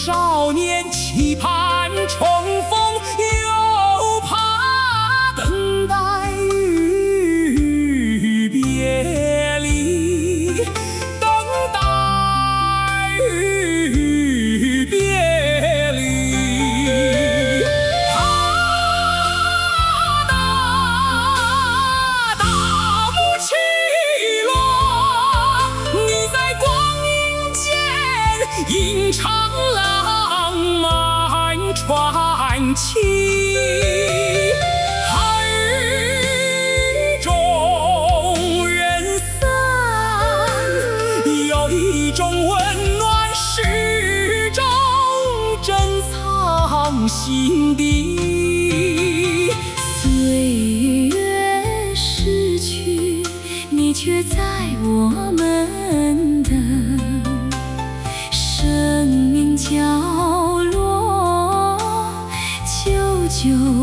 少年期盼重逢，又怕等待与别离，等待与别离。大幕起落，你在光阴间吟唱浪漫传奇。海中人散，有一种温暖始终珍藏心底。 岁月逝去，你却在我们的生命角落，久久